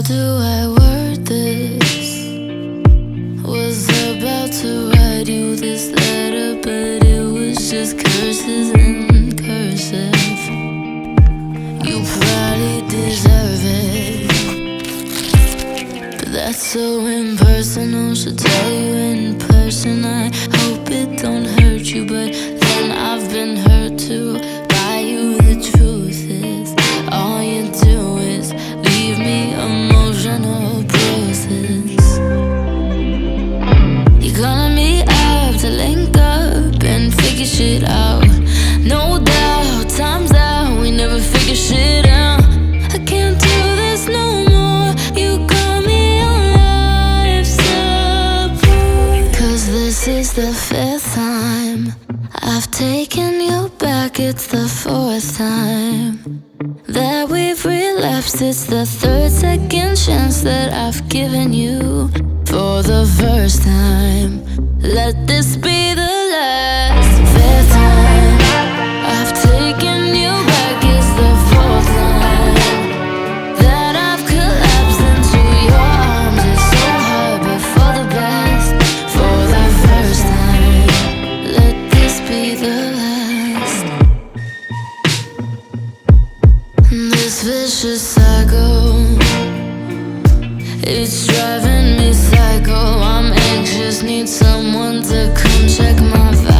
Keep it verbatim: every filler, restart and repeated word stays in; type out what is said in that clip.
do I word this? Was about to write you this letter, but it was just curses in cursive. You probably deserve it, but that's so impersonal. Should tell you in person. I hope it don't hurt you, but then I've been hurt too by you. The truth is, all you do is leave me emotional bruises. You're calling me up to link up and figure shit out. No doubt, time's out, we never figure shit out. I can't do this no more. You call me on life support, 'cause this is the fifth time I've taken you back. It's the fourth time that we've relapsed. It's the third second chance that I've given you for the first time. Let this be the last. Fifth time I've taken you back. It's the fourth time that I've collapsed into your arms. It's so hard, but for the best. For the first time, let this be the last. This vicious cycle, it's driving me psycho. I'm anxious, need someone to come check my vibe.